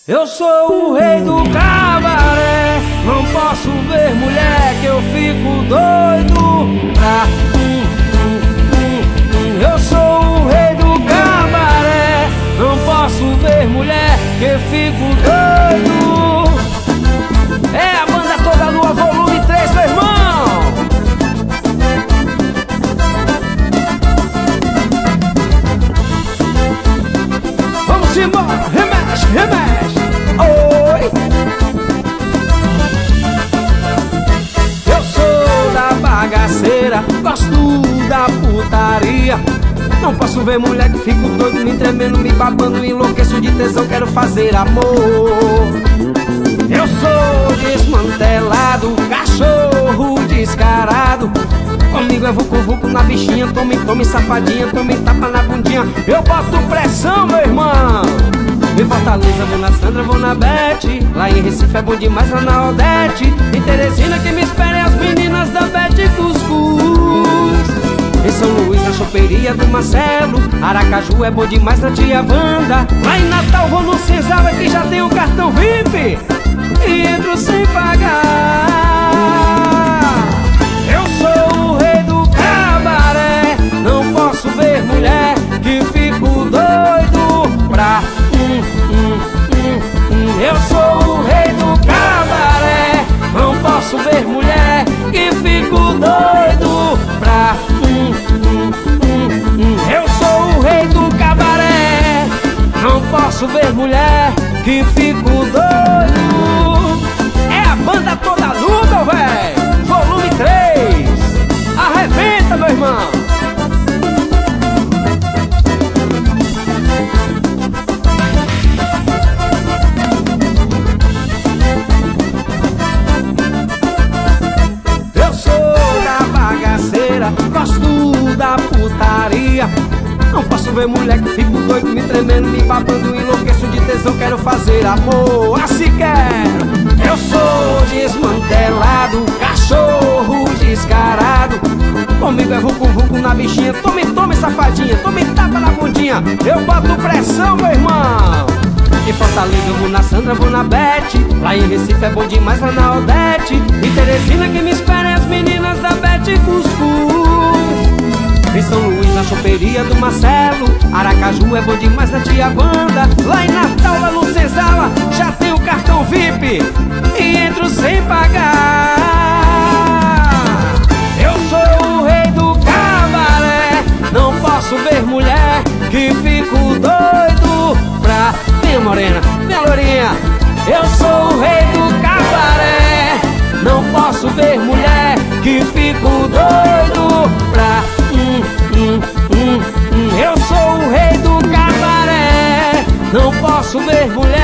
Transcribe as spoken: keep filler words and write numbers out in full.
Eu sou o rei do cabaré, não posso ver mulher que eu fico doido pra hum, hum, hum, hum. Eu sou o rei do cabaré, não posso ver mulher que eu fico doido. É a banda Toda Lua, volume três, meu irmão. Vamos embora, remexe, remexe. Oi. Eu sou da bagaceira, gosto da putaria. Não posso ver mulher que fico doido, me tremendo, me babando, enlouqueço de tesão, quero fazer amor. Eu sou desmantelado, cachorro descarado. Comigo é vucu-vucu na bichinha, tome, tome safadinha, tome tapa na bundinha. Eu boto pressão, meu irmão. Em Fortaleza vou na Sandra, vou na Bete. Lá em Recife é bom demais, lá na Odete. Em Teresina que me esperem as meninas da Bete Cuscuz. Em São Luís na choperia do Marcelo. Aracaju é bom demais na tia Wanda. Lá em Natal vou no Senzala que já tem um cartão V I P e entro sem pagar. Eu sou o rei do cabaré, não posso ver mulher que fico doido pra hum, hum, hum, hum. Eu sou o rei do cabaré, não posso ver mulher que fico doido pra hum, hum, hum, hum. Eu sou o rei do cabaré, não posso ver mulher que fico doido. É a banda Toda Lua, meu véi, volume três. Arrebenta, meu irmão. Eu sou da bagaceira, gosto da putaria. Não posso ver mulher que fico doido, me tremendo, me babando, enlouqueço de tesão, quero fazer amor, assim quero. Eu sou desmantelado, cachorro descarado. Comigo é vucu-vucu na bichinha, tome, tome safadinha, tome tapa na bundinha. Eu boto pressão, meu irmão. Em Fortaleza eu vou na Sandra, vou na Bete. Lá em Recife é bom demais, lá na Odete. Em Teresina que me esperem as meninas da Bete Cuscuz. Em São Luís na choperia do Marcelo. Aracaju é bom demais na tia Wanda. Lá em Natal, lá no Senzala, já tem o cartão V I P e entro sem pagar. Eu sou o rei do cabaré, não posso ver mulher que fico doido pra... Venha morena, minha lourinha. Eu sou o rei do cabaré, não posso ver mulher que fico doido pra... Hum, hum, hum, hum. Eu sou o rei do cabaré, não posso ver mulher